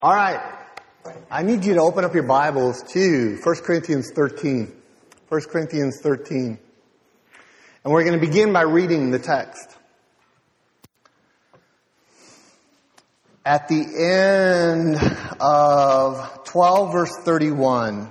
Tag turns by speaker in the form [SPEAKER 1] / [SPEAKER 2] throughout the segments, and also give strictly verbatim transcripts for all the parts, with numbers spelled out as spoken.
[SPEAKER 1] All right. I need you to open up your Bibles to First Corinthians thirteen. First Corinthians thirteen. And we're going to begin by reading the text. At the end of twelve verse thirty-one,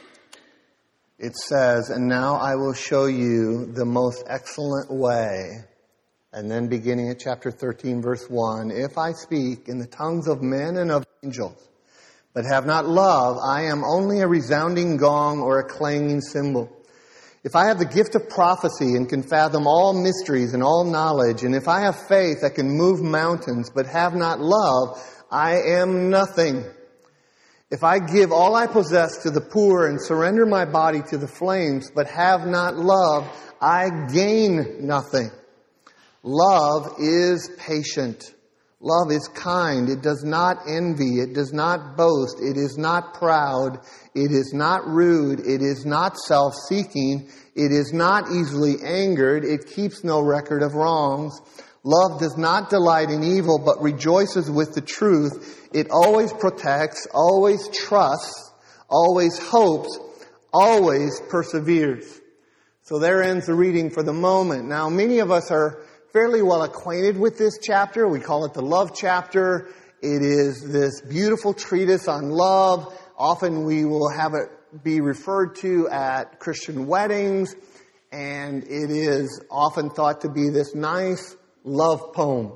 [SPEAKER 1] it says, "And now I will show you the most excellent way." And then beginning at chapter thirteen, verse one, "If I speak in the tongues of men and of angels, but have not love, I am only a resounding gong or a clanging cymbal. If I have the gift of prophecy and can fathom all mysteries and all knowledge, and if I have faith that can move mountains, but have not love, I am nothing. If I give all I possess to the poor and surrender my body to the flames, but have not love, I gain nothing. Love is patient. Love is kind. It does not envy. It does not boast. It is not proud. It is not rude. It is not self-seeking. It is not easily angered. It keeps no record of wrongs. Love does not delight in evil, but rejoices with the truth. It always protects, always trusts, always hopes, always perseveres." So there ends the reading for the moment. Now, many of us are fairly well acquainted with this chapter. We call it the love chapter. It is this beautiful treatise on love. Often we will have it be referred to at Christian weddings, and it is often thought to be this nice love poem.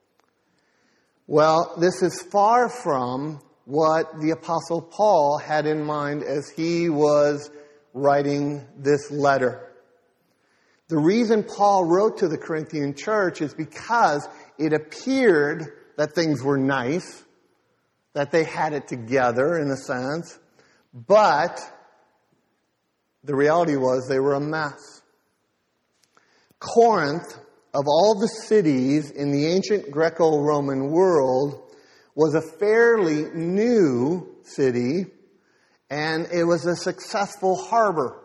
[SPEAKER 1] Well, this is far from what the Apostle Paul had in mind as he was writing this letter. The reason Paul wrote to the Corinthian church is because it appeared that things were nice, that they had it together in a sense, but the reality was they were a mess. Corinth, of all the cities in the ancient Greco-Roman world, was a fairly new city, and it was a successful harbor.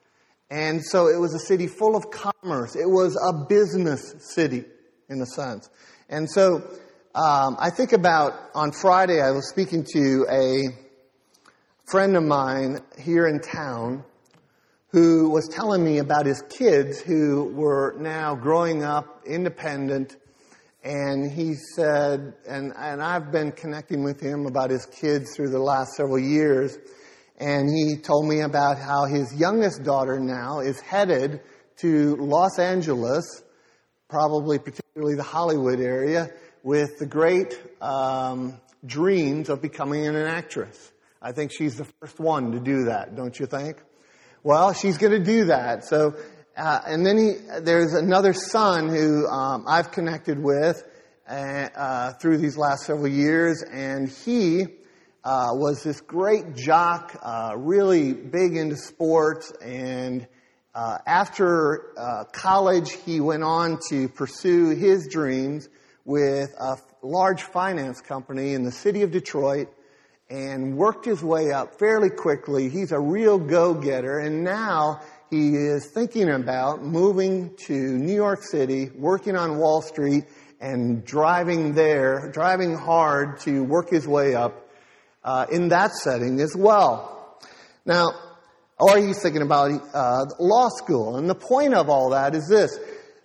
[SPEAKER 1] And so it was a city full of commerce. It was a business city, in a sense. And so um, I think about, on Friday, I was speaking to a friend of mine here in town who was telling me about his kids who were now growing up independent. And he said, and, and I've been connecting with him about his kids through the last several years. And he told me about how his youngest daughter now is headed to Los Angeles, probably particularly the Hollywood area, with the great um, dreams of becoming an actress. I think she's the first one to do that, don't you think? Well, she's going to do that. So, uh, and then he, there's another son who um, I've connected with uh, uh, through these last several years, and he Uh, was this great jock, uh, really big into sports, and uh, after uh, college he went on to pursue his dreams with a large finance company in the city of Detroit and worked his way up fairly quickly. He's a real go-getter, and now he is thinking about moving to New York City, working on Wall Street, and driving there, driving hard to work his way up Uh, in that setting as well. Now, or he's thinking about uh, law school. And the point of all that is this.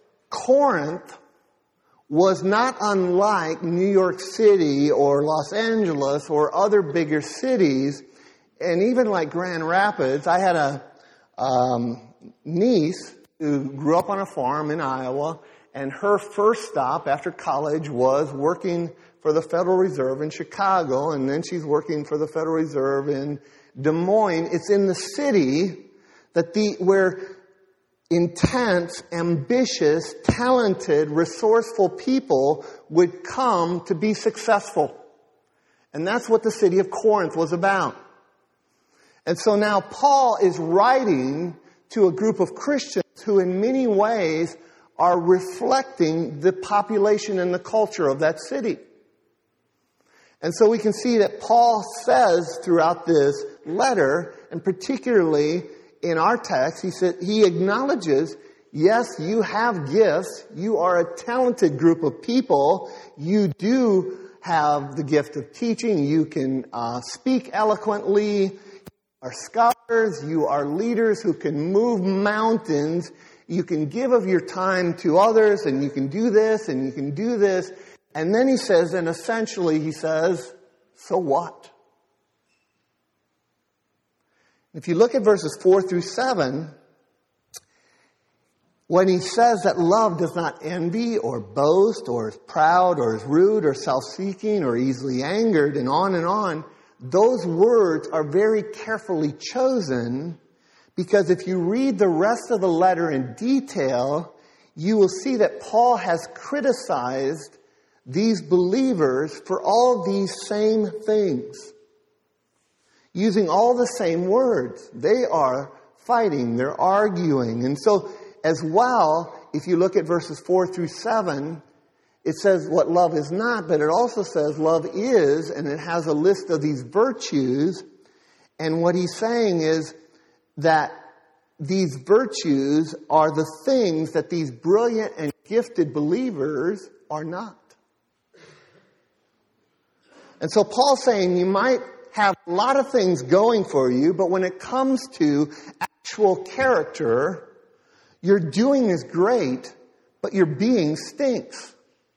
[SPEAKER 1] Corinth was not unlike New York City or Los Angeles or other bigger cities, and even like Grand Rapids. I had a um, niece who grew up on a farm in Iowa, and her first stop after college was working for the Federal Reserve in Chicago, and then she's working for the Federal Reserve in Des Moines. It's in the city that the where intense, ambitious, talented, resourceful people would come to be successful. And that's what the city of Corinth was about. And so now Paul is writing to a group of Christians who in many ways are reflecting the population and the culture of that city. And so we can see that Paul says throughout this letter, and particularly in our text, he said he acknowledges, yes, you have gifts. You are a talented group of people. You do have the gift of teaching. You can uh, speak eloquently. You are scholars. You are leaders who can move mountains. You can give of your time to others, and you can do this, and you can do this. And then he says, and essentially he says, so what? If you look at verses four through seven, when he says that love does not envy or boast or is proud or is rude or self-seeking or easily angered and on and on, those words are very carefully chosen, because if you read the rest of the letter in detail, you will see that Paul has criticized these believers for all these same things, using all the same words. They are fighting, they're arguing. And so as well, if you look at verses four through seven, it says what love is not, but it also says love is, and it has a list of these virtues. And what he's saying is that these virtues are the things that these brilliant and gifted believers are not. And so Paul's saying you might have a lot of things going for you, but when it comes to actual character, your doing is great, but your being stinks.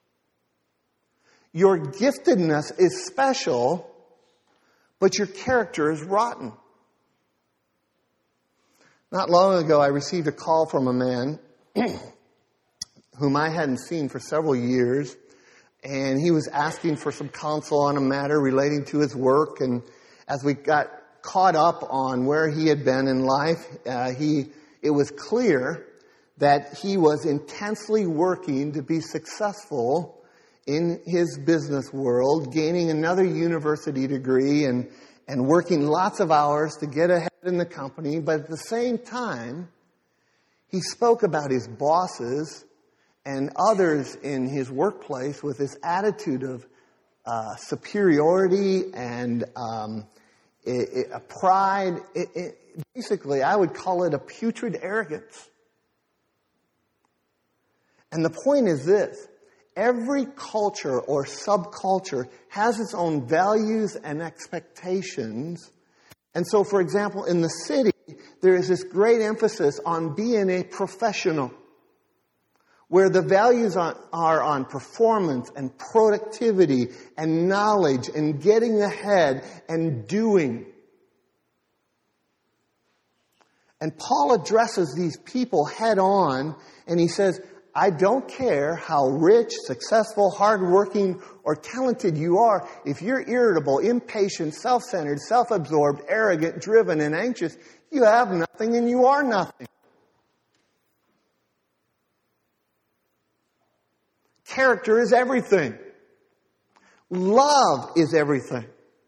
[SPEAKER 1] Your giftedness is special, but your character is rotten. Not long ago, I received a call from a man whom I hadn't seen for several years, and he was asking for some counsel on a matter relating to his work. And as we got caught up on where he had been in life, uh, he it was clear that he was intensely working to be successful in his business world, gaining another university degree and, and working lots of hours to get ahead in the company. But at the same time, he spoke about his bosses and others in his workplace with this attitude of uh, superiority and um, it, it, a pride. It, it, basically, I would call it a putrid arrogance. And the point is this: every culture or subculture has its own values and expectations. And so, for example, in the city, there is this great emphasis on being a professional, where the values are, are on performance and productivity and knowledge and getting ahead and doing. And Paul addresses these people head on, and he says, I don't care how rich, successful, hardworking, or talented you are. If you're irritable, impatient, self-centered, self-absorbed, arrogant, driven, and anxious, you have nothing and you are nothing. Character is everything. Love is everything.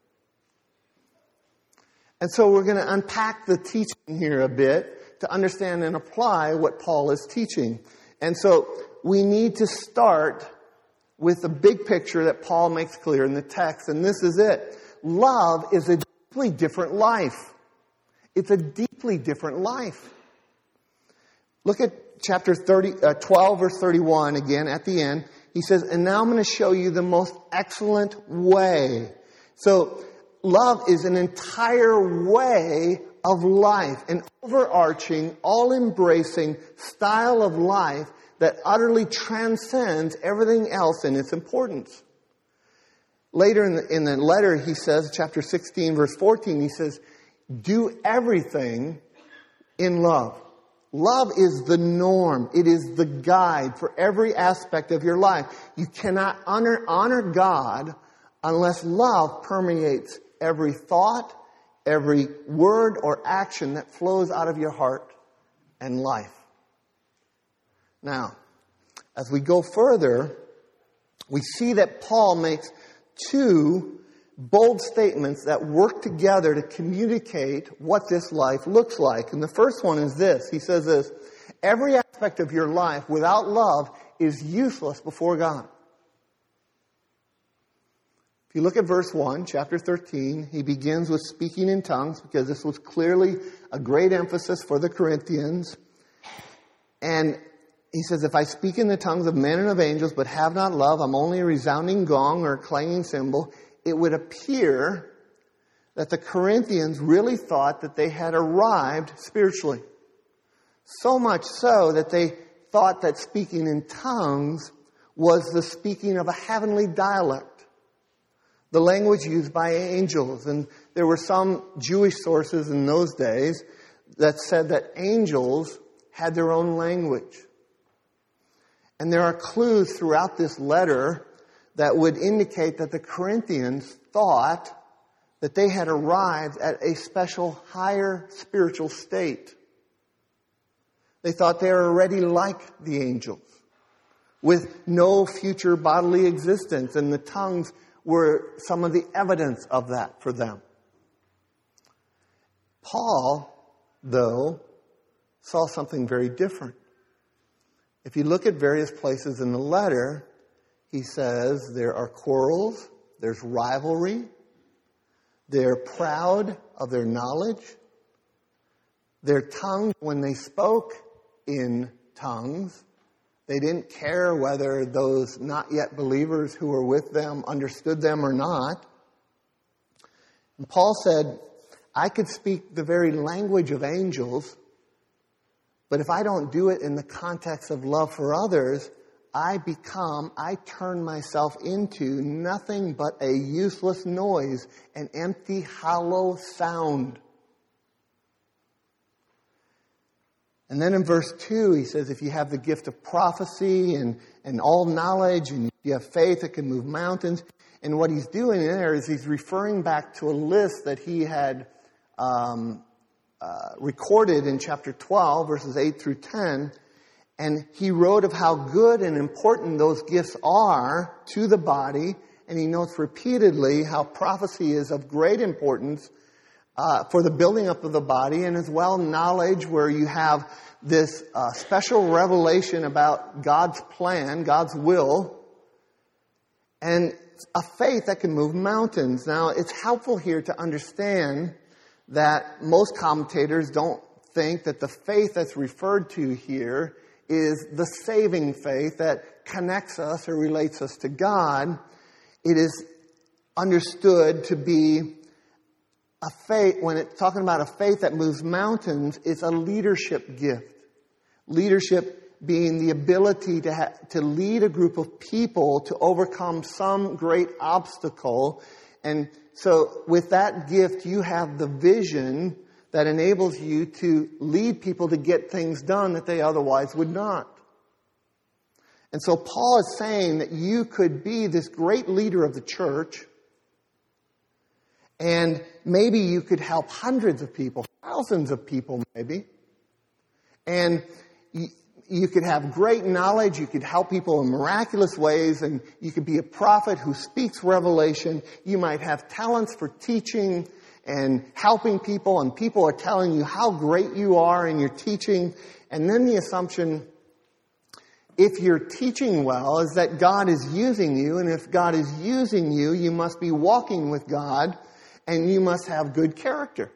[SPEAKER 1] And so we're going to unpack the teaching here a bit to understand and apply what Paul is teaching. And so we need to start with the big picture that Paul makes clear in the text. And this is it. Love is a deeply different life. It's a deeply different life. Look at chapter thirty, uh, twelve, verse thirty-one again at the end. He says, and now I'm going to show you the most excellent way. So love is an entire way of life, an overarching, all-embracing style of life that utterly transcends everything else in its importance. Later in the, in the letter, he says, chapter sixteen, verse fourteen, he says, do everything in love. Love is the norm. It is the guide for every aspect of your life. You cannot honor, honor God unless love permeates every thought, every word or action that flows out of your heart and life. Now, as we go further, we see that Paul makes two bold statements that work together to communicate what this life looks like. And the first one is this. He says this: every aspect of your life without love is useless before God. If you look at verse one, chapter thirteen, he begins with speaking in tongues because this was clearly a great emphasis for the Corinthians. And he says, if I speak in the tongues of men and of angels but have not love, I'm only a resounding gong or a clanging cymbal. It would appear that the Corinthians really thought that they had arrived spiritually. So much so that they thought that speaking in tongues was the speaking of a heavenly dialect, the language used by angels. And there were some Jewish sources in those days that said that angels had their own language. And there are clues throughout this letter that would indicate that the Corinthians thought that they had arrived at a special higher spiritual state. They thought they were already like the angels, with no future bodily existence, and the tongues were some of the evidence of that for them. Paul, though, saw something very different. If you look at various places in the letter, he says there are quarrels, there's rivalry, they're proud of their knowledge, their tongues, when they spoke in tongues, they didn't care whether those not yet believers who were with them understood them or not. And Paul said, I could speak the very language of angels, but if I don't do it in the context of love for others, I become, I turn myself into nothing but a useless noise, an empty, hollow sound. And then in verse two, he says, if you have the gift of prophecy and, and all knowledge, and you have faith that can move mountains, and what he's doing there is he's referring back to a list that he had um, uh, recorded in chapter twelve, verses eight through ten, and he wrote of how good and important those gifts are to the body, and he notes repeatedly how prophecy is of great importance Uh, for the building up of the body, and as well knowledge, where you have this uh, special revelation about God's plan, God's will, and a faith that can move mountains. Now, it's helpful here to understand that most commentators don't think that the faith that's referred to here is the saving faith that connects us or relates us to God. It is understood to be a faith, when it's talking about a faith that moves mountains, it's a leadership gift. Leadership being the ability to ha- to lead a group of people to overcome some great obstacle. And so with that gift, you have the vision that enables you to lead people to get things done that they otherwise would not. And so Paul is saying that you could be this great leader of the church, and maybe you could help hundreds of people, thousands of people maybe. And you, you could have great knowledge, you could help people in miraculous ways, and you could be a prophet who speaks revelation. You might have talents for teaching and helping people, and people are telling you how great you are in your teaching. And then the assumption, if you're teaching well, is that God is using you, and if God is using you, you must be walking with God, and you must have good character.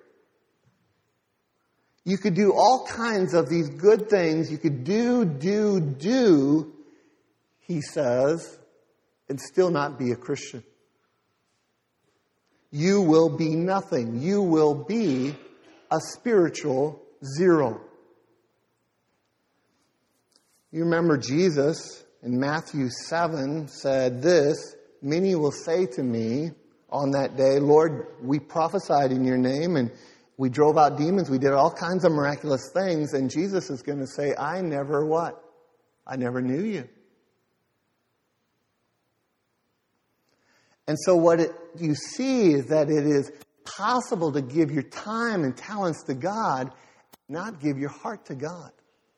[SPEAKER 1] You could do all kinds of these good things. You could do, do, do, he says, and still not be a Christian. You will be nothing. You will be a spiritual zero. You remember Jesus in Matthew seven said this, many will say to me on that day, Lord, we prophesied in your name and we drove out demons. We did all kinds of miraculous things. And Jesus is going to say, I never what? I never knew you. And so what it, you see is that it is possible to give your time and talents to God, not give your heart to God.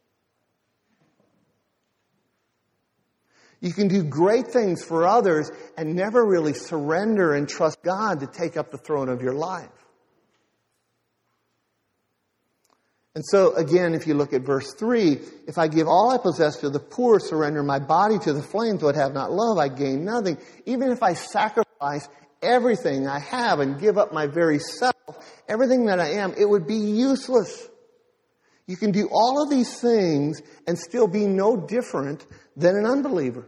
[SPEAKER 1] You can do great things for others and never really surrender and trust God to take up the throne of your life. And so, again, if you look at verse three, if I give all I possess to the poor, surrender my body to the flames, but have not love, I gain nothing. Even if I sacrifice everything I have and give up my very self, everything that I am, it would be useless. You can do all of these things and still be no different than an unbeliever.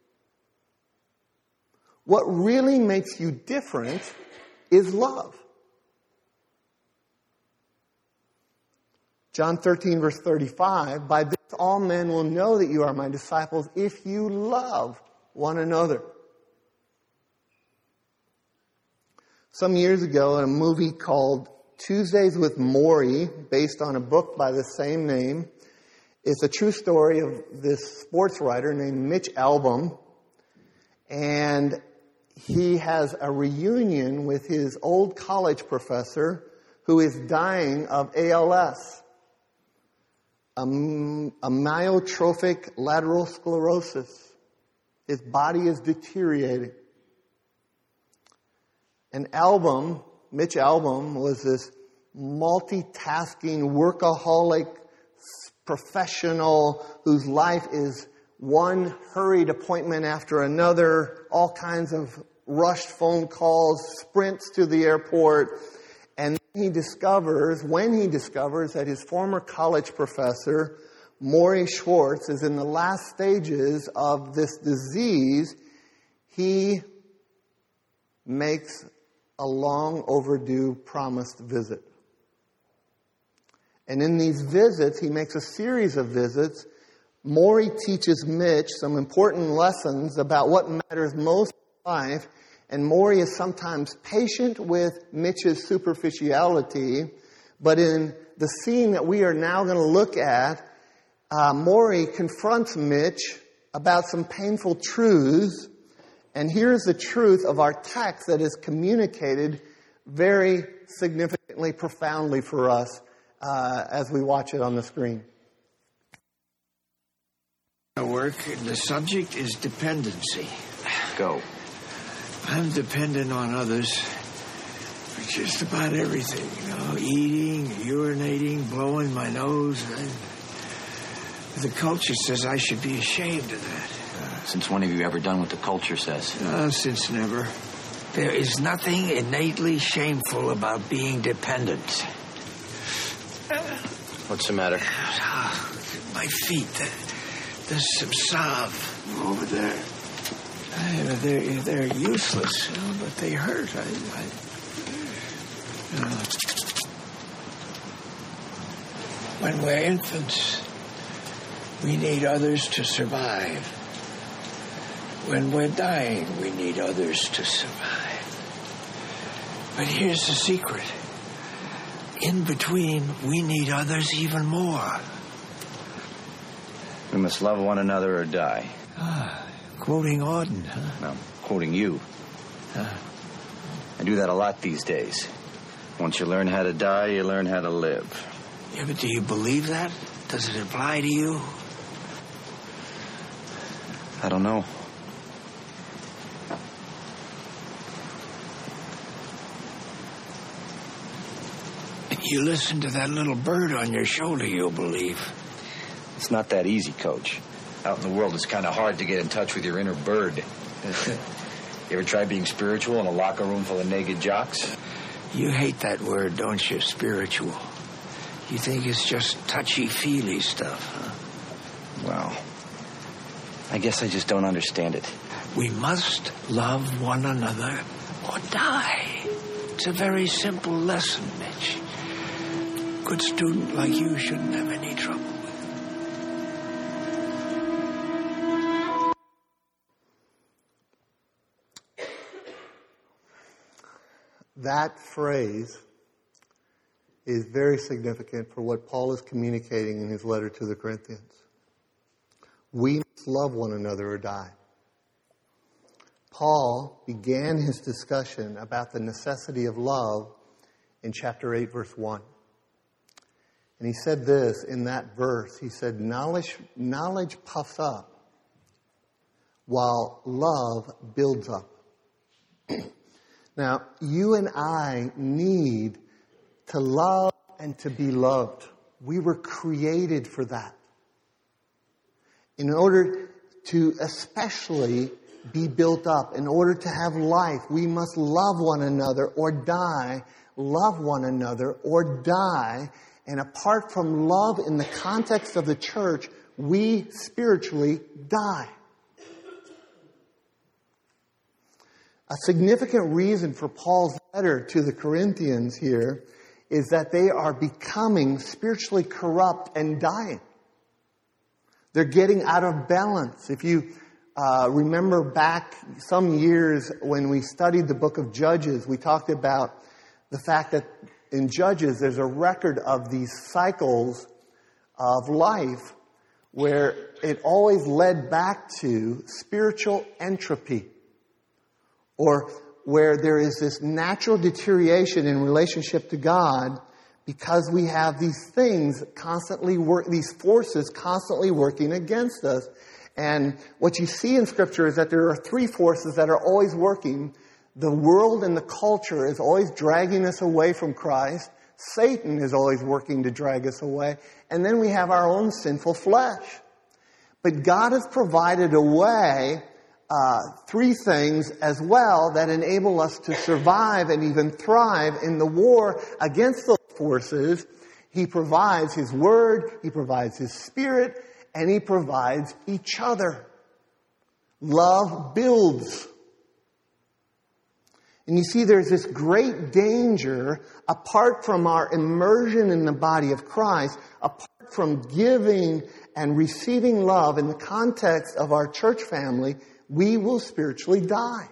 [SPEAKER 1] What really makes you different is love. John thirteen, verse thirty-five, by this all men will know that you are my disciples if you love one another. Some years ago, in a movie called Tuesdays with Morrie, based on a book by the same name, it's a true story of this sports writer named Mitch Albom. And he has a reunion with his old college professor who is dying of A L S, amyotrophic lateral sclerosis. His body is deteriorating. And Albom, Mitch Albom, was this multitasking, workaholic professional whose life is one hurried appointment after another, all kinds of rushed phone calls, sprints to the airport. And he discovers, when he discovers that his former college professor, Morrie Schwartz, is in the last stages of this disease, he makes a long overdue promised visit. And in these visits, he makes a series of visits. Morrie teaches Mitch some important lessons about what matters most in life. And Morrie is sometimes patient with Mitch's superficiality. But in the scene that we are now going to look at, uh, Morrie confronts Mitch about some painful truths. And here's the truth of our text that is communicated very significantly, profoundly for us uh, as we watch it on the screen.
[SPEAKER 2] Work, the subject is dependency.
[SPEAKER 3] Go.
[SPEAKER 2] I'm dependent on others for just about everything, you know, eating, urinating, blowing my nose. I, the culture says I should be ashamed of that.
[SPEAKER 3] Since when have you ever done what the culture says?
[SPEAKER 2] Uh, since never. There is nothing innately shameful about being dependent.
[SPEAKER 3] What's the matter?
[SPEAKER 2] Oh, my feet, there's some salve over there. Uh, they're, they're useless, you know, but they hurt. I, I, uh, when we're infants, we need others to survive. When we're dying, we need others to survive. But here's the secret. In between, we need others even more.
[SPEAKER 3] We must love one another or die.
[SPEAKER 2] Ah, quoting Auden, huh?
[SPEAKER 3] No, quoting you.
[SPEAKER 2] Huh?
[SPEAKER 3] I do that a lot these days. Once you learn how to die, you learn how to live.
[SPEAKER 2] Yeah, but do you believe that? Does it apply to you?
[SPEAKER 3] I don't know.
[SPEAKER 2] You listen to that little bird on your shoulder, you'll believe.
[SPEAKER 3] It's not that easy, Coach. Out in the world, it's kind of hard to get in touch with your inner bird. You ever try being spiritual in a locker room full of naked jocks?
[SPEAKER 2] You hate that word, don't you, spiritual? You think it's just touchy-feely stuff, huh?
[SPEAKER 3] Well, I guess I just don't understand it.
[SPEAKER 2] We must love one another or die. It's a very simple lesson, Mitch. A good student like you shouldn't have any trouble with it.
[SPEAKER 1] That phrase is very significant for what Paul is communicating in his letter to the Corinthians. We must love one another or die. Paul began his discussion about the necessity of love in chapter eight, verse one. And he said this in that verse. He said, knowledge, knowledge puffs up while love builds up. Now, you and I need to love and to be loved. We were created for that. In order to especially be built up, in order to have life, we must love one another or die, love one another or die. And apart from love in the context of the church, we spiritually die. A significant reason for Paul's letter to the Corinthians here is that they are becoming spiritually corrupt and dying. They're getting out of balance. If you uh, remember back some years when we studied the book of Judges, we talked about the fact that in Judges there's a record of these cycles of life where it always led back to spiritual entropy, or where there is this natural deterioration in relationship to God because we have these things constantly work, these forces constantly working against us. And what you see in Scripture is that there are three forces that are always working. The world and the culture is always dragging us away from Christ. Satan is always working to drag us away. And then we have our own sinful flesh. But God has provided a way, uh, three things as well that enable us to survive and even thrive in the war against those forces. He provides His Word, He provides His Spirit, and He provides each other. Love builds. And you see, there's this great danger, apart from our immersion in the body of Christ, apart from giving and receiving love in the context of our church family, we will spiritually die.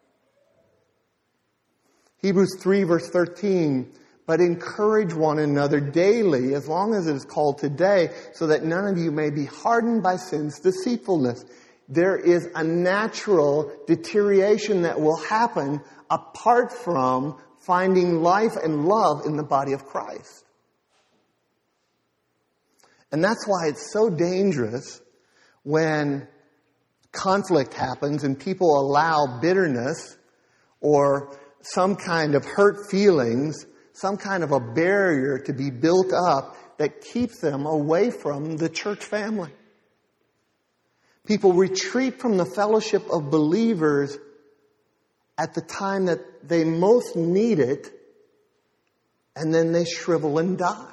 [SPEAKER 1] Hebrews three verse thirteen, but encourage one another daily, as long as it is called today, so that none of you may be hardened by sin's deceitfulness. There is a natural deterioration that will happen apart from finding life and love in the body of Christ. And that's why it's so dangerous when conflict happens and people allow bitterness or some kind of hurt feelings, some kind of a barrier to be built up that keeps them away from the church family. People retreat from the fellowship of believers at the time that they most need it, and then they shrivel and die.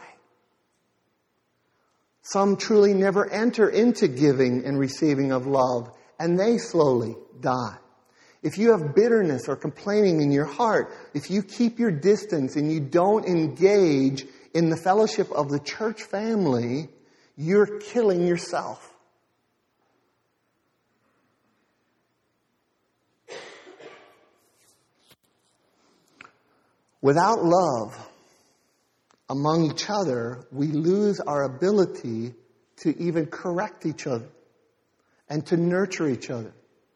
[SPEAKER 1] Some truly never enter into giving and receiving of love, and they slowly die. If you have bitterness or complaining in your heart, if you keep your distance and you don't engage in the fellowship of the church family, you're killing yourself. Without love among each other, we lose our ability to even correct each other and to nurture each other.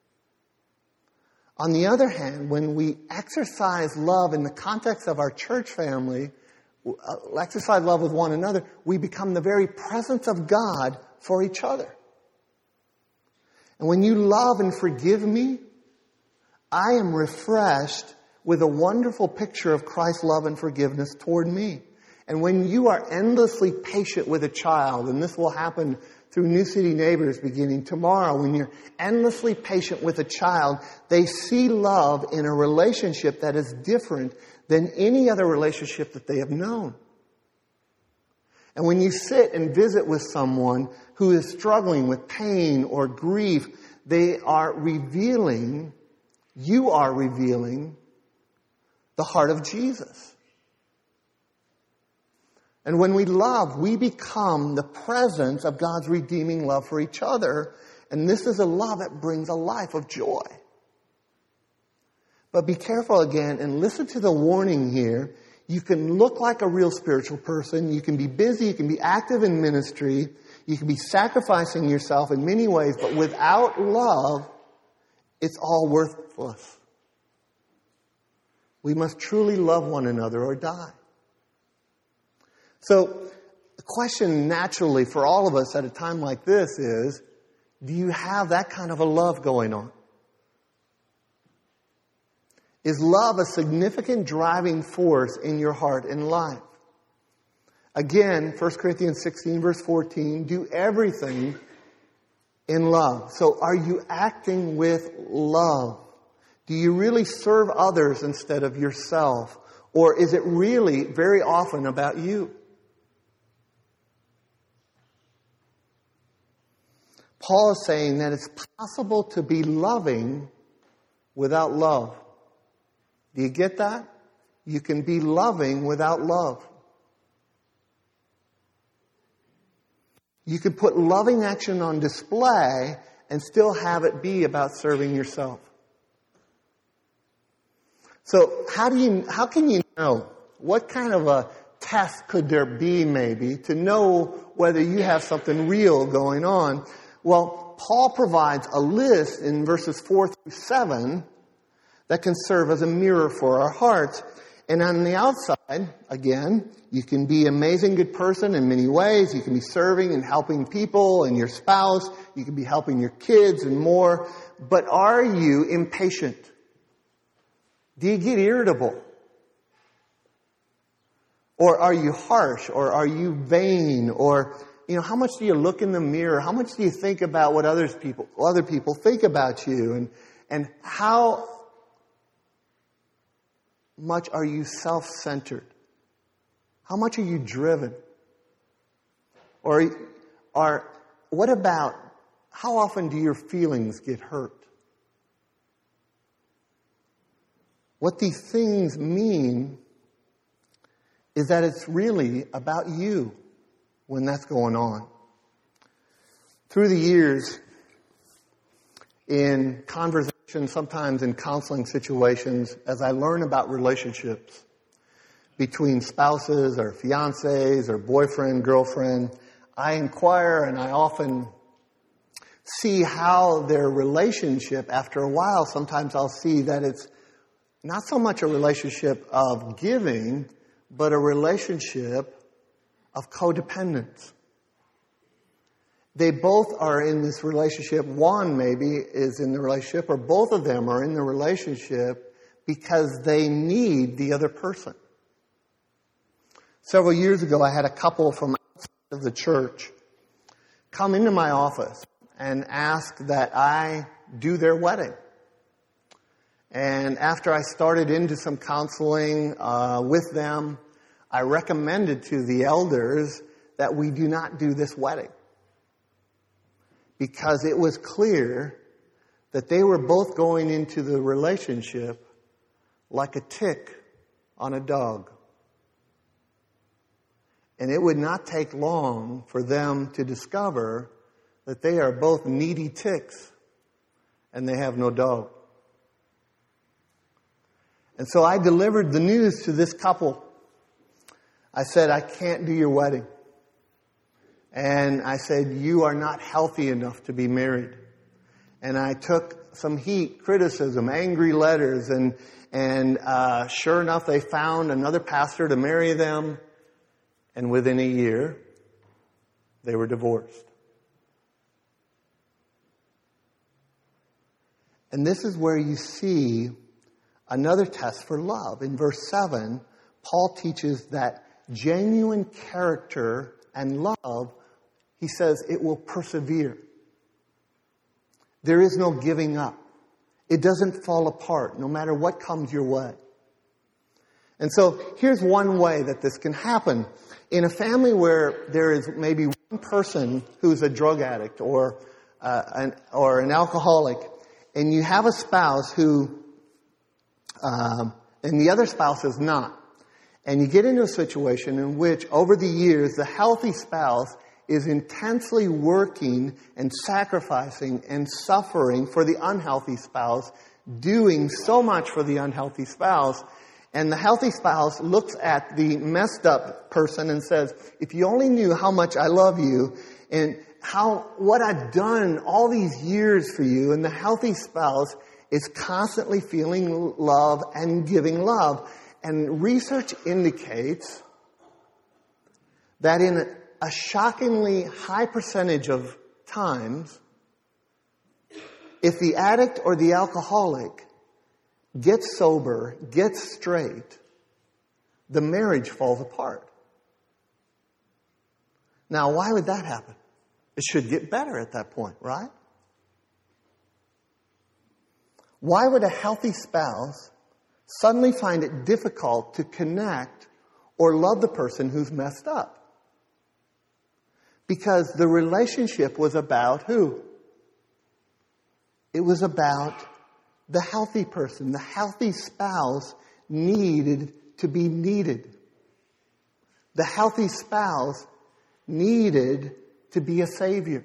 [SPEAKER 1] On the other hand, when we exercise love in the context of our church family, exercise love with one another, we become the very presence of God for each other. And when you love and forgive me, I am refreshed with a wonderful picture of Christ's love and forgiveness toward me. And when you are endlessly patient with a child, and this will happen through New City Neighbors beginning tomorrow, when you're endlessly patient with a child, they see love in a relationship that is different than any other relationship that they have known. And when you sit and visit with someone who is struggling with pain or grief, they are revealing, you are revealing the heart of Jesus. And when we love, we become the presence of God's redeeming love for each other. And this is a love that brings a life of joy. But be careful again and listen to the warning here. You can look like a real spiritual person. You can be busy. You can be active in ministry. You can be sacrificing yourself in many ways. But without love, it's all worthless. We must truly love one another or die. So the question naturally for all of us at a time like this is, do you have that kind of a love going on? Is love a significant driving force in your heart and life? Again, First Corinthians sixteen verse fourteen, do everything in love. So are you acting with love? Do you really serve others instead of yourself? Or is it really very often about you? Paul is saying that it's possible to be loving without love. Do you get that? You can be loving without love. You can put loving action on display and still have it be about serving yourself. So how do you, how can you know? What kind of a test could there be maybe to know whether you have something real going on? Well, Paul provides a list in verses four through seven that can serve as a mirror for our hearts. And on the outside, again, you can be an amazing good person in many ways. You can be serving and helping people and your spouse. You can be helping your kids and more. But are you impatient? Do you get irritable? Or are you harsh? Or are you vain? Or, you know, how much do you look in the mirror? How much do you think about what others people, other people think about you? And, and how much are you self-centered? How much are you driven? Or are, what about, how often do your feelings get hurt? What these things mean is that it's really about you when that's going on. Through the years, in conversation, sometimes in counseling situations, as I learn about relationships between spouses or fiancés or boyfriend, girlfriend, I inquire and I often see how their relationship, after a while, sometimes I'll see that it's not so much a relationship of giving, but a relationship of codependence. They both are in this relationship. One maybe is in the relationship, or both of them are in the relationship because they need the other person. Several years ago, I had a couple from outside of the church come into my office and ask that I do their wedding. And after I started into some counseling uh, with them, I recommended to the elders that we do not do this wedding. Because it was clear that they were both going into the relationship like a tick on a dog. And it would not take long for them to discover that they are both needy ticks and they have no dog. And so I delivered the news to this couple. I said, I can't do your wedding. And I said, you are not healthy enough to be married. And I took some heat, criticism, angry letters, and and uh, sure enough, they found another pastor to marry them. And within a year, they were divorced. And this is where you see another test for love. In verse seven, Paul teaches that genuine character and love, he says, it will persevere. There is no giving up. It doesn't fall apart, no matter what comes your way. And so here's one way that this can happen. In a family where there is maybe one person who's a drug addict or uh, an, or an alcoholic, and you have a spouse who, um, and the other spouse is not, and you get into a situation in which over the years the healthy spouse is intensely working and sacrificing and suffering for the unhealthy spouse, doing so much for the unhealthy spouse. And the healthy spouse looks at the messed up person and says, if you only knew how much I love you and how, what I've done all these years for you. And the healthy spouse is constantly feeling love and giving love. And research indicates that in a shockingly high percentage of times, if the addict or the alcoholic gets sober, gets straight, the marriage falls apart. Now, why would that happen? It should get better at that point, right? Why would a healthy spouse suddenly find it difficult to connect or love the person who's messed up? Because the relationship was about who? It was about the healthy person. The healthy spouse needed to be needed. The healthy spouse needed to be a savior.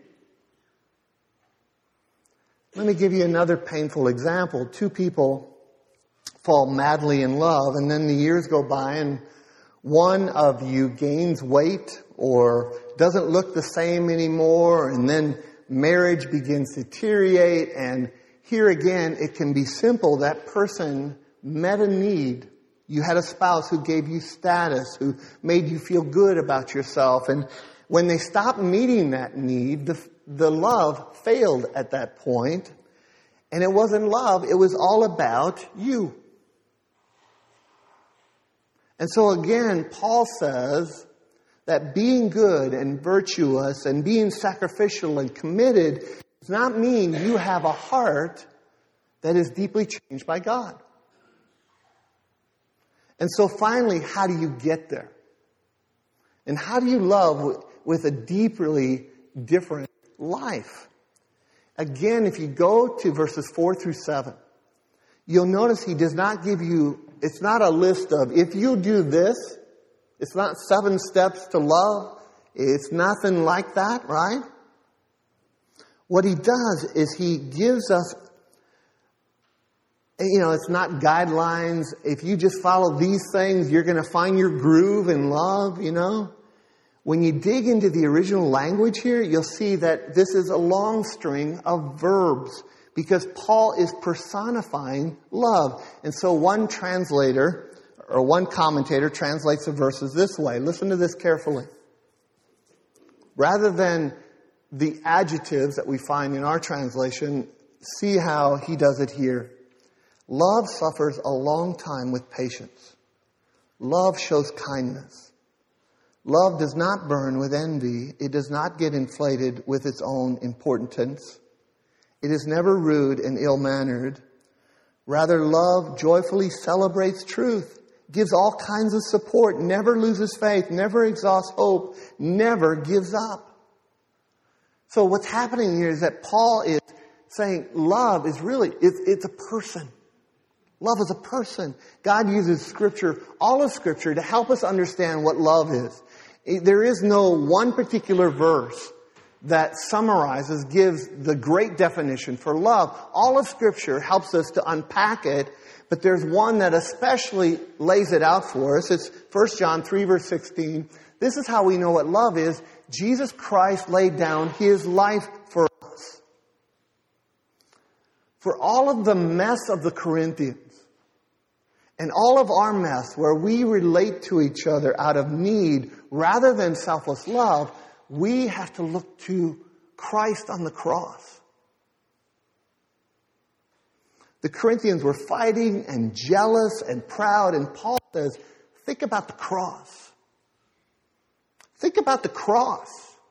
[SPEAKER 1] Let me give you another painful example. Two people fall madly in love, and then the years go by, and one of you gains weight or doesn't look the same anymore, and then marriage begins to deteriorate, and here again, it can be simple. That person met a need. You had a spouse who gave you status, who made you feel good about yourself, and when they stopped meeting that need, the, the love failed at that point. And it wasn't love, it was all about you. And so again, Paul says that being good and virtuous and being sacrificial and committed does not mean you have a heart that is deeply changed by God. And so finally, how do you get there? And how do you love with a deeply different life? Again, if you go to verses four through seven, you'll notice he does not give you, it's not a list of, if you do this, it's not seven steps to love. It's nothing like that, right? What he does is he gives us, you know, it's not guidelines. If you just follow these things, you're going to find your groove in love, you know. When you dig into the original language here, you'll see that this is a long string of verbs because Paul is personifying love. And so one translator or one commentator translates the verses this way. Listen to this carefully. Rather than the adjectives that we find in our translation, see how he does it here. Love suffers a long time with patience. Love shows kindness. Love does not burn with envy. It does not get inflated with its own importance. It is never rude and ill-mannered. Rather, love joyfully celebrates truth, gives all kinds of support, never loses faith, never exhausts hope, never gives up. So what's happening here is that Paul is saying love is really, it's, it's a person. Love is a person. God uses Scripture, all of Scripture, to help us understand what love is. There is no one particular verse that summarizes, gives the great definition for love. All of Scripture helps us to unpack it, but there's one that especially lays it out for us. It's First John three, verse sixteen. This is how we know what love is. Jesus Christ laid down His life for us. For all of the mess of the Corinthians, and all of our mess where we relate to each other out of need rather than selfless love, we have to look to Christ on the cross. The Corinthians were fighting and jealous and proud, and Paul says, think about the cross. Think about the cross.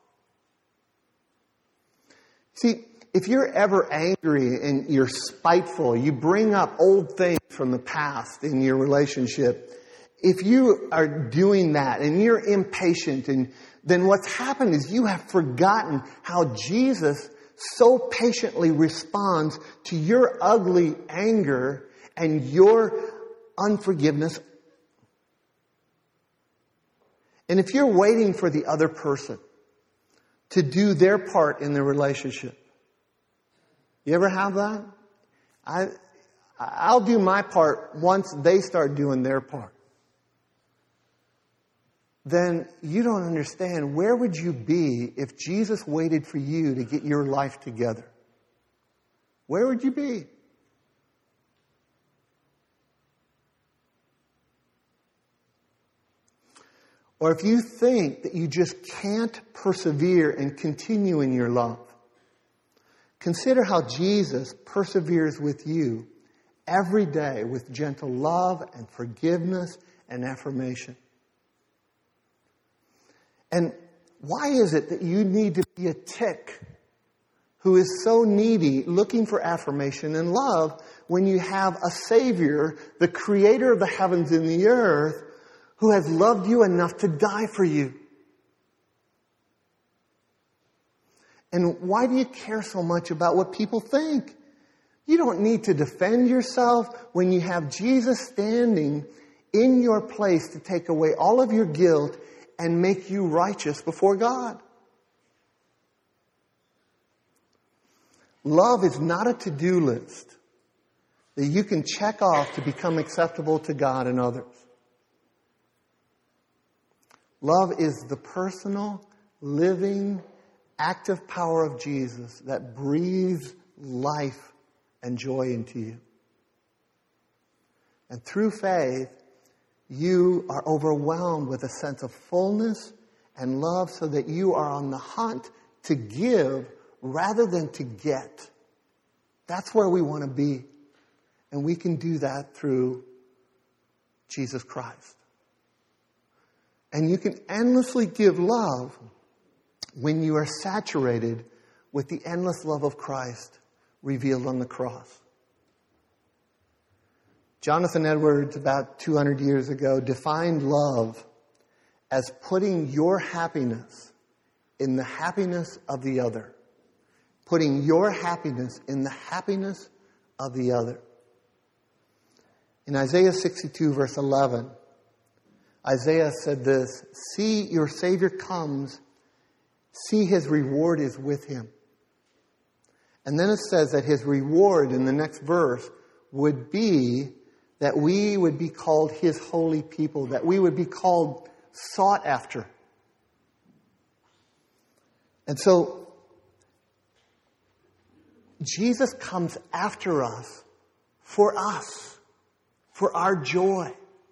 [SPEAKER 1] See, if you're ever angry and you're spiteful, you bring up old things from the past in your relationship. If you are doing that and you're impatient, and then what's happened is you have forgotten how Jesus so patiently responds to your ugly anger and your unforgiveness. And if you're waiting for the other person to do their part in the relationship, you ever have that? I, I'll do my part once they start doing their part. Then you don't understand, where would you be if Jesus waited for you to get your life together? Where would you be? Or if you think that you just can't persevere and continue in your love, consider how Jesus perseveres with you every day with gentle love and forgiveness and affirmation. And why is it that you need to be a tick who is so needy, looking for affirmation and love, when you have a Savior, the Creator of the heavens and the earth, who has loved you enough to die for you? And why do you care so much about what people think? You don't need to defend yourself when you have Jesus standing in your place to take away all of your guilt and make you righteous before God. Love is not a to-do list that you can check off to become acceptable to God and others. Love is the personal, living, active power of Jesus that breathes life and joy into you. And through faith, you are overwhelmed with a sense of fullness and love so that you are on the hunt to give rather than to get. That's where we want to be. And we can do that through Jesus Christ. And you can endlessly give love when you are saturated with the endless love of Christ revealed on the cross. Jonathan Edwards, about two hundred years ago, defined love as putting your happiness in the happiness of the other. Putting your happiness in the happiness of the other. In Isaiah sixty-two, verse eleven, Isaiah said this, "See, your Savior comes. See, his reward is with him." And then it says that his reward in the next verse would be that we would be called his holy people, that we would be called sought after. And so, Jesus comes after us for us, for our joy.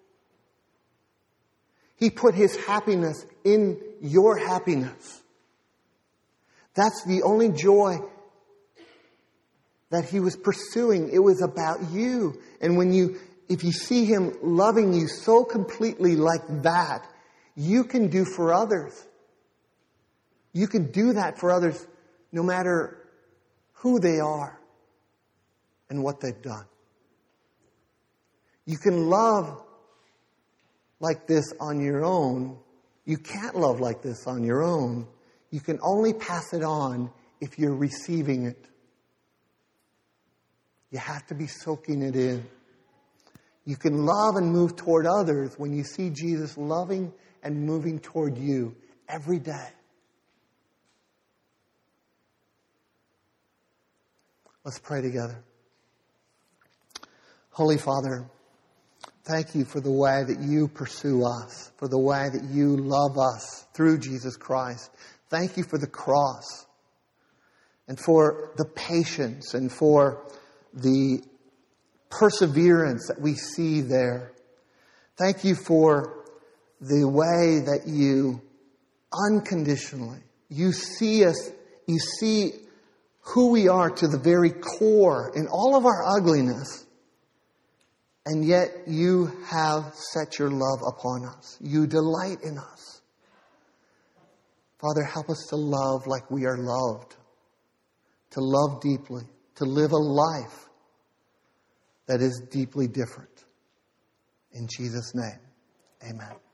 [SPEAKER 1] He put his happiness in your happiness. That's the only joy that he was pursuing. It was about you. And when you, if you see him loving you so completely like that, you can do for others. You can do that for others no matter who they are and what they've done. You can love like this on your own. You can't love like this on your own. You can only pass it on if you're receiving it. You have to be soaking it in. You can love and move toward others when you see Jesus loving and moving toward you every day. Let's pray together. Holy Father, thank you for the way that you pursue us, for the way that you love us through Jesus Christ. Thank you for the cross and for the patience and for the perseverance that we see there. Thank you for the way that you unconditionally, you see us, you see who we are to the very core in all of our ugliness. And yet you have set your love upon us. You delight in us. Father, help us to love like we are loved. To love deeply. To live a life that is deeply different. In Jesus' name, amen.